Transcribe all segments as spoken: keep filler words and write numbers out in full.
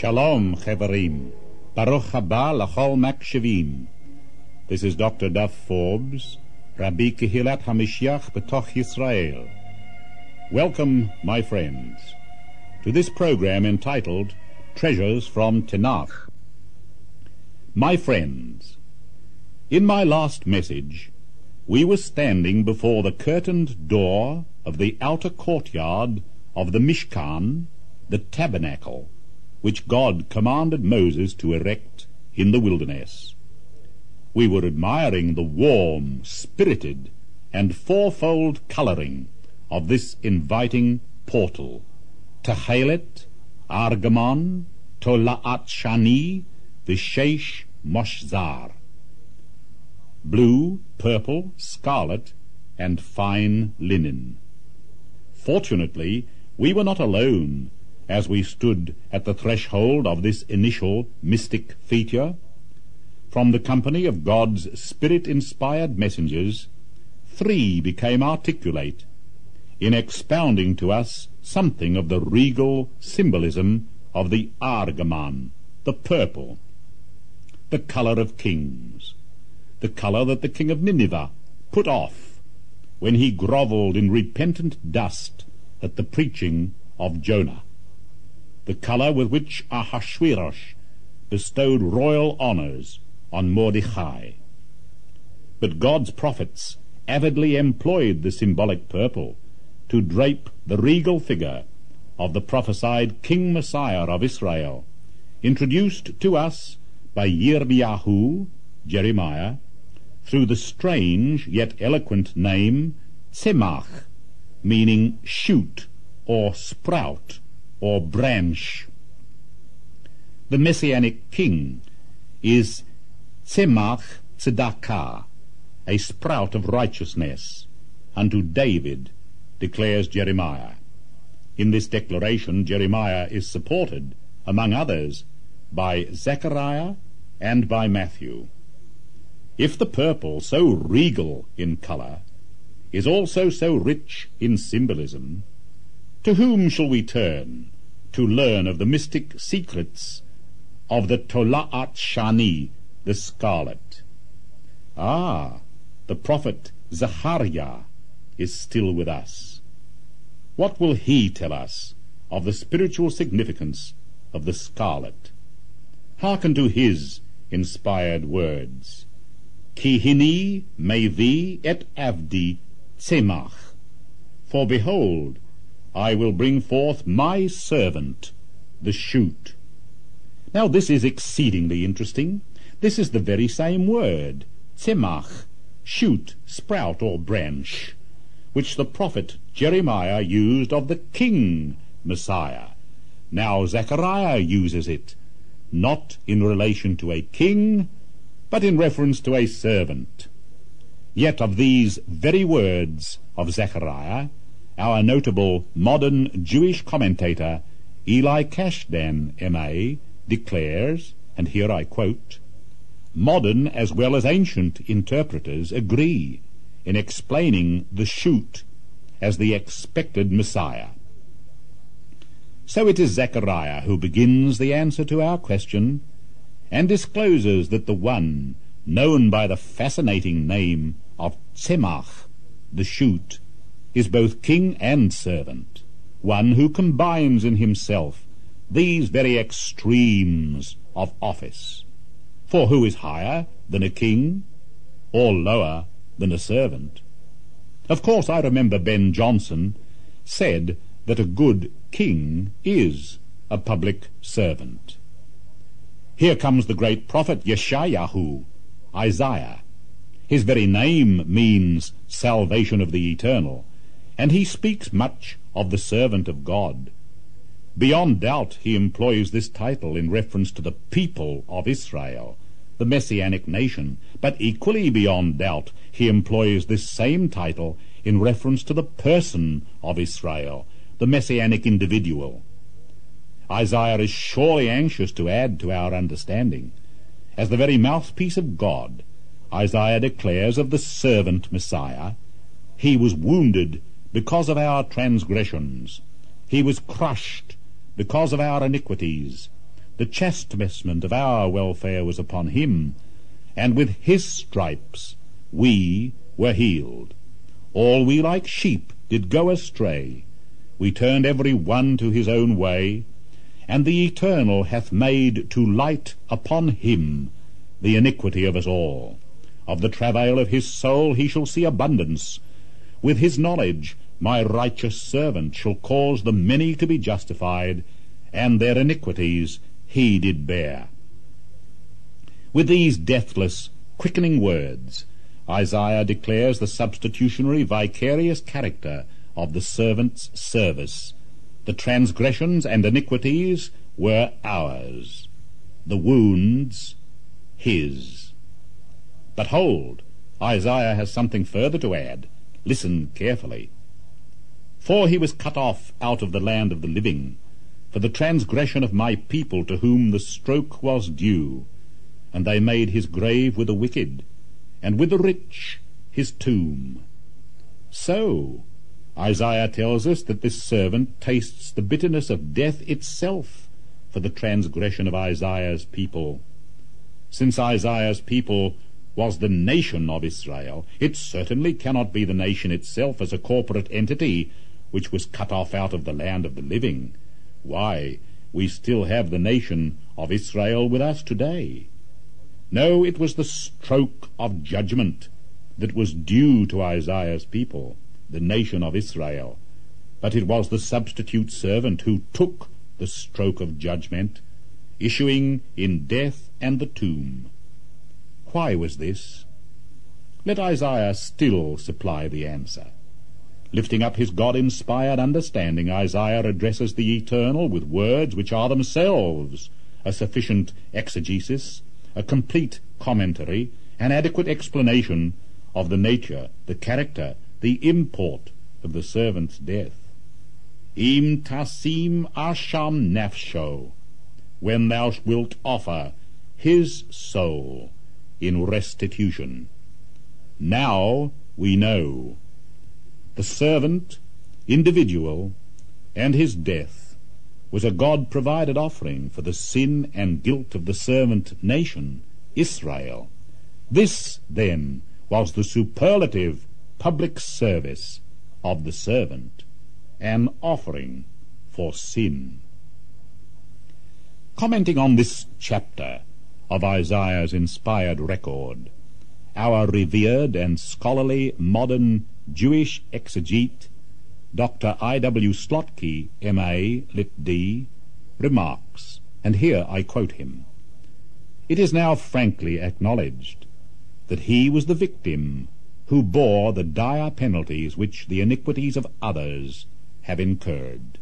Shalom, Chevarim. Baruch haba l'chol makshevim. This is Doctor Duff Forbes, Rabbi Kehilat HaMashiach B'toch Yisrael. Welcome, my friends, to this program entitled Treasures from Tanakh. My friends, in my last message, we were standing before the curtained door of the outer courtyard of the Mishkan, the tabernacle, which God commanded Moses to erect in the wilderness. We were admiring the warm, spirited, and fourfold colouring of this inviting portal, Techelet, Argamon, Tola'at Shani, Vishesh Moshzar. Blue, purple, scarlet, and fine linen. Fortunately, we were not alone as we stood at the threshold of this initial mystic feature. From the company of God's Spirit-inspired messengers, three became articulate in expounding to us something of the regal symbolism of the Argamon, the purple, the colour of kings, the colour that the king of Nineveh put off when he grovelled in repentant dust at the preaching of Jonah, the colour with which Ahasuerus bestowed royal honours on Mordechai. But God's prophets avidly employed the symbolic purple to drape the regal figure of the prophesied King Messiah of Israel, introduced to us by Yirmiyahu, Jeremiah, through the strange yet eloquent name Tzemach, meaning shoot or sprout or branch. The Messianic king is Tzemach Tzedakah, a sprout of righteousness, unto David, declares Jeremiah. In this declaration, Jeremiah is supported, among others, by Zechariah and by Matthew. If the purple, so regal in colour, is also so rich in symbolism, to whom shall we turn to learn of the mystic secrets of the Tola'at Shani, the scarlet? Ah, the prophet Zechariah is still with us. What will he tell us of the spiritual significance of the scarlet? Hearken to his inspired words. Ki hini mevi et avdi tzemach. For behold, I will bring forth my servant, the shoot. Now this is exceedingly interesting. This is the very same word, tzemach, shoot, sprout, or branch, which the prophet Jeremiah used of the king Messiah. Now Zechariah uses it, not in relation to a king, but in reference to a servant. Yet of these very words of Zechariah, our notable modern Jewish commentator Eli Cashdan, M A, declares, and here I quote, "Modern as well as ancient interpreters agree in explaining the shoot as the expected Messiah." So it is Zechariah who begins the answer to our question and discloses that the one known by the fascinating name of Tzemach, the shoot, is both king and servant, one who combines in himself these very extremes of office. For who is higher than a king, or lower than a servant? Of course, I remember Ben Jonson said that a good king is a public servant. Here comes the great prophet Yeshayahu, Isaiah. His very name means salvation of the eternal, and he speaks much of the servant of God. Beyond doubt he employs this title in reference to the people of Israel, the Messianic nation, but equally beyond doubt he employs this same title in reference to the person of Israel, the Messianic individual. Isaiah is surely anxious to add to our understanding. As the very mouthpiece of God, Isaiah declares of the servant Messiah, "He was wounded because of our transgressions. He was crushed because of our iniquities. the chastisement of our welfare was upon him, and with his stripes we were healed. All we like sheep did go astray. We turned every one to his own way, and the Eternal hath made to light upon him the iniquity of us all. Of the travail of his soul he shall see abundance. With his knowledge my righteous servant shall cause the many to be justified, and their iniquities he did bear. With these deathless, quickening words, Isaiah declares the substitutionary vicarious character of the servant's service. The transgressions and iniquities were ours, the wounds his. But hold, Isaiah has something further to add. Listen carefully. For he was cut off out of the land of the living, for the transgression of my people to whom the stroke was due, and they made his grave with the wicked, and with the rich his tomb. So Isaiah tells us that this servant tastes the bitterness of death itself for the transgression of Isaiah's people. Since Isaiah's people was the nation of Israel, it certainly cannot be the nation itself as a corporate entity which was cut off out of the land of the living. Why, we still have the nation of Israel with us today. No, it was the stroke of judgment that was due to Isaiah's people, the nation of Israel, but it was the substitute servant who took the stroke of judgment, issuing in death and the tomb. Why was this? Let Isaiah still supply the answer. Lifting up his God-inspired understanding, Isaiah addresses the Eternal with words which are themselves a sufficient exegesis, a complete commentary, an adequate explanation of the nature, the character, the import of the servant's death. Im tasim asham nafsho, when thou wilt offer his soul in restitution. Now we know. The servant, individual, and his death was a God-provided offering for the sin and guilt of the servant nation, Israel. This, then, was the superlative public service of the servant, an offering for sin. Commenting on this chapter of Isaiah's inspired record, our revered and scholarly modern Jewish exegete, Doctor I W Slotky, M A, Lit D, remarks, and here I quote him, "It is now frankly acknowledged that he was the victim who bore the dire penalties which the iniquities of others have incurred."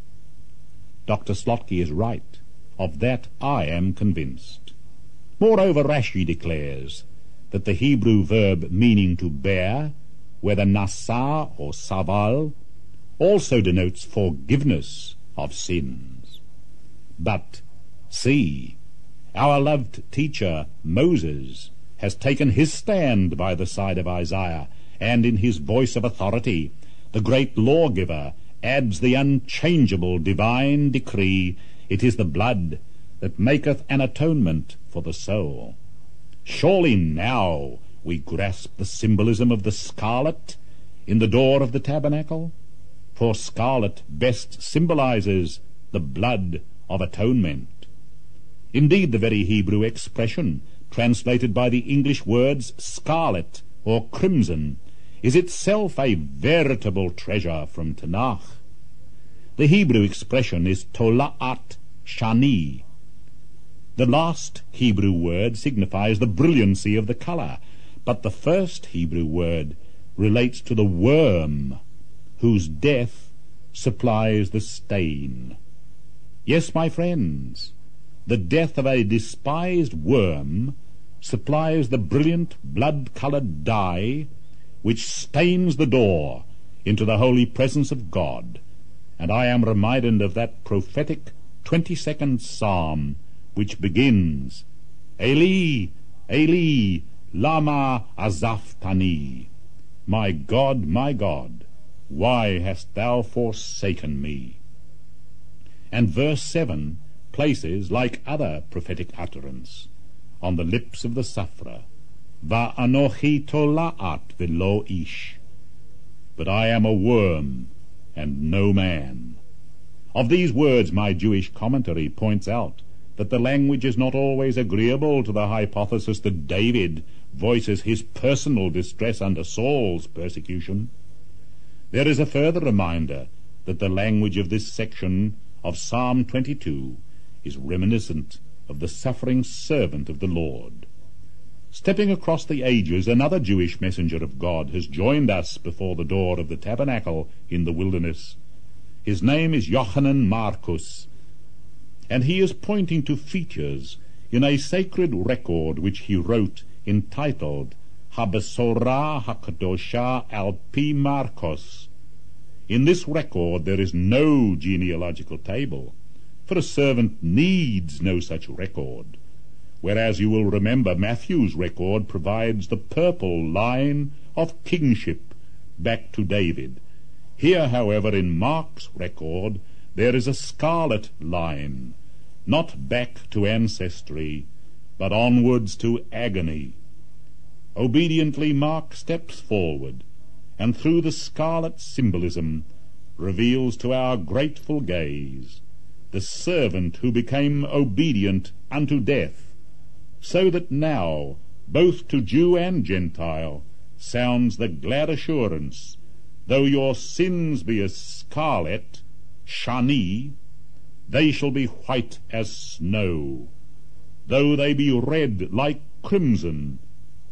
Doctor Slotky is right. Of that I am convinced. Moreover, Rashi declares that the Hebrew verb meaning to bear, whether nasa or saval, also denotes forgiveness of sins. But see, our loved teacher Moses has taken his stand by the side of Isaiah, and in his voice of authority, the great lawgiver adds the unchangeable divine decree, "It is the blood that maketh an atonement for the soul." Surely now we grasp the symbolism of the scarlet in the door of the tabernacle, for scarlet best symbolizes the blood of atonement. Indeed, the very Hebrew expression, translated by the English words scarlet or crimson, is itself a veritable treasure from Tanakh. The Hebrew expression is tola'at shani. The last Hebrew word signifies the brilliancy of the color, but the first Hebrew word relates to the worm whose death supplies the stain. Yes, my friends, the death of a despised worm supplies the brilliant blood-colored dye which stains the door into the holy presence of God. And I am reminded of that prophetic twenty-second psalm which begins, Eli, Eli, lama azaftani, my God, my God, why hast thou forsaken me? And verse seven places, like other prophetic utterance, on the lips of the sufferer, Va'anochi tola'at v'lo ish, but I am a worm and no man. Of these words my Jewish commentary points out that the language is not always agreeable to the hypothesis that David voices his personal distress under Saul's persecution. There is a further reminder that the language of this section of Psalm twenty-two is reminiscent of the suffering servant of the Lord. Stepping across the ages, another Jewish messenger of God has joined us before the door of the tabernacle in the wilderness. His name is Yochanan Marcus, and he is pointing to features in a sacred record which he wrote entitled Habesora Hakadosha al Pi Marcos. In this record there is no genealogical table, for a servant needs no such record, whereas you will remember Matthew's record provides the purple line of kingship back to David. Here, however, in Mark's record, there is a scarlet line, not back to ancestry, but onwards to agony. Obediently, Mark steps forward, and through the scarlet symbolism reveals to our grateful gaze the servant who became obedient unto death, so that now, both to Jew and Gentile, sounds the glad assurance, though your sins be as scarlet, shani, they shall be white as snow. Though they be red like crimson,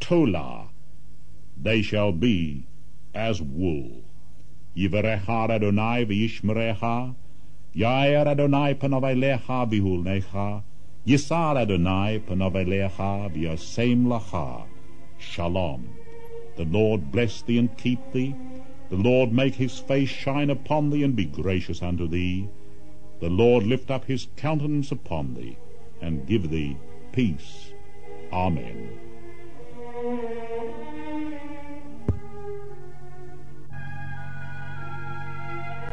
tola, they shall be as wool. Yivarecha Adonai v'yishmerecha, Yair Adonai panav elecha v'hulnecha, Yisar Adonai panav elecha v'yasem lacha. Shalom. The Lord bless thee and keep thee. The Lord make his face shine upon thee and be gracious unto thee. The Lord lift up his countenance upon thee and give thee peace. Amen.